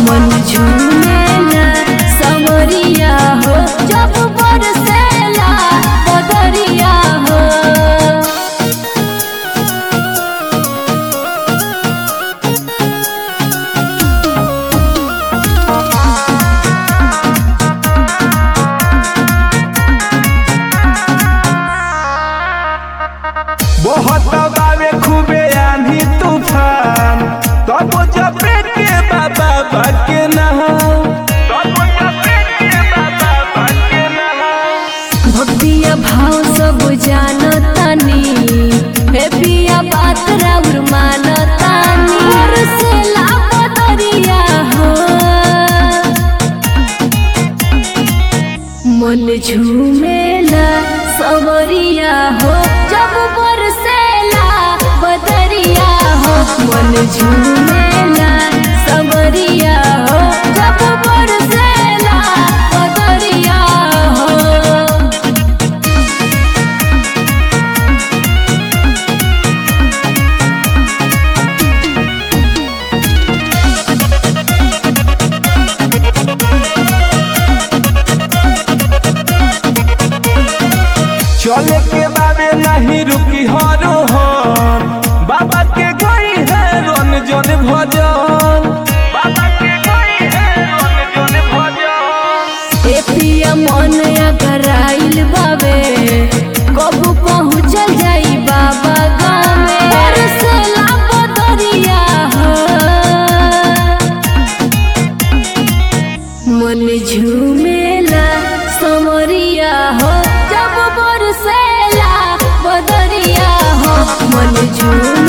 मन झूमेला सवरिया हो जब बरसेला बदरिया हो। बहुत बावे खूबे आंधी तूफान तब जपे के बाबा बाके नहाओ भक्तिया भाव सब जानतानी हे पिया बात राउर मानतानी बरसेला बदरिया हो मन झूमेला सवरिया हो जब बरसेला बदरिया हो। मन झूमेला सवरिया हो जब बरसेला बदरिया हो। चले के बाबे नहीं रुकी हरो हन बाबा के गई है रन जन भजन बाबा के गई है रन जन भजन। ए पिया मन अगराइल बाबे कबू पहुँचल जाई बाबा गाँव में बरसेला बदरिया हो मन झूमेला समरिया हो जब बरसेला बदरिया हो। मन झूमेला